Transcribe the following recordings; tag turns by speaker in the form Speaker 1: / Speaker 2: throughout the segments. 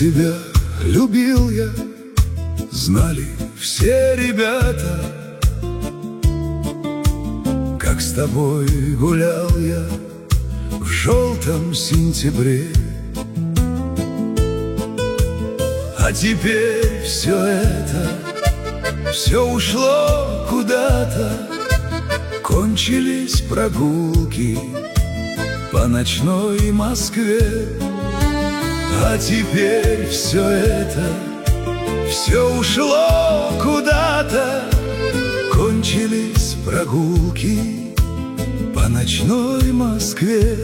Speaker 1: тебя любил я, знали все ребята. Как с тобой гулял я в желтом сентябре. А теперь все это, все ушло куда-то. Кончились прогулки по ночной Москве. А теперь все это, все ушло куда-то. Кончились прогулки по ночной Москве.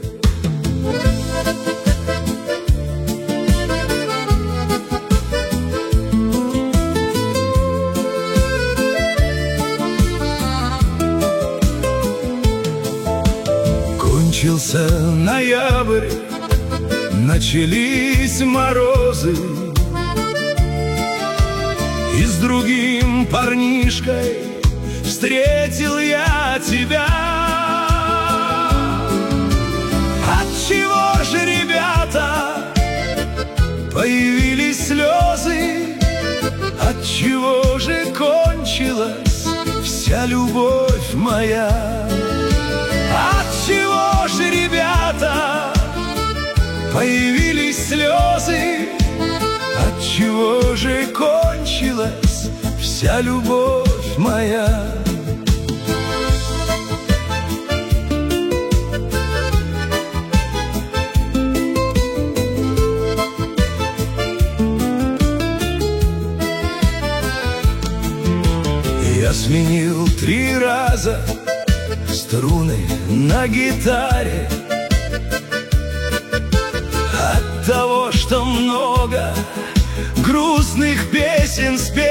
Speaker 1: Кончился ноябрь, начались морозы, и с другим парнишкой встретил я тебя. Отчего же, ребята, появились слезы? Отчего же кончилась вся любовь моя? Отчего же, ребята, появились слезы? Отчего же кончилась вся любовь моя? Я сменил 3 раза струны на гитаре. От того, что много грустных песен спел.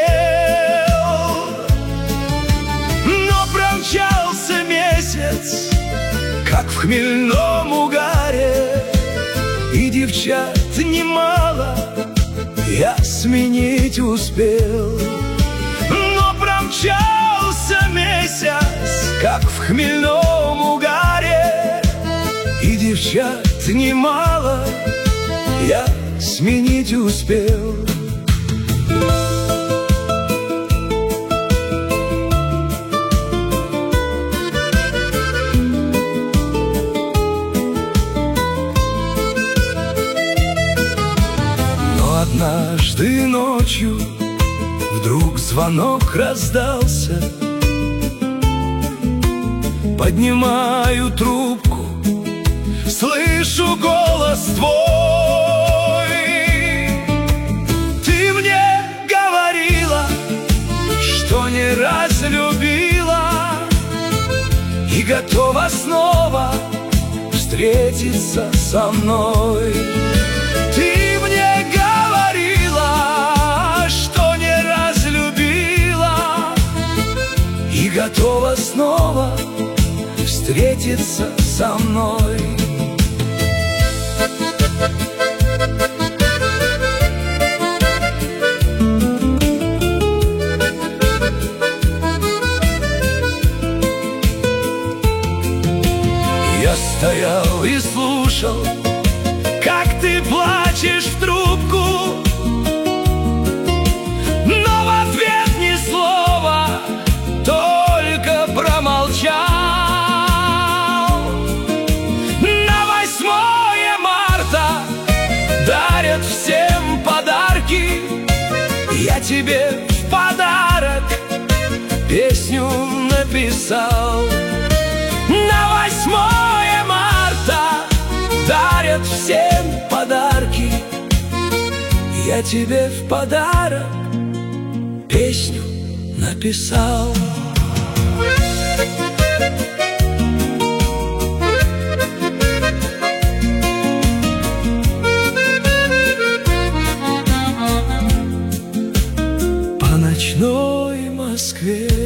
Speaker 1: Но промчался месяц, как в хмельном угаре, и девчат немало я сменить успел. Но промчался месяц, как в хмельном угаре, и девчат немало я сменить успел. Но однажды ночью вдруг звонок раздался. Поднимаю трубку, слышу голос твой. Ты мне говорила, что не разлюбила и готова снова встретиться со мной. Ты мне говорила, что не разлюбила и готова снова встретиться со мной. Я стоял и слушал, как ты плачешь в трубку, но в ответ ни слова, только промолчал. На 8 марта дарят всем подарки. Я тебе в подарок песню написал. На 8 марта дарят всем подарки. Я тебе в подарок песню написал. По ночной Москве.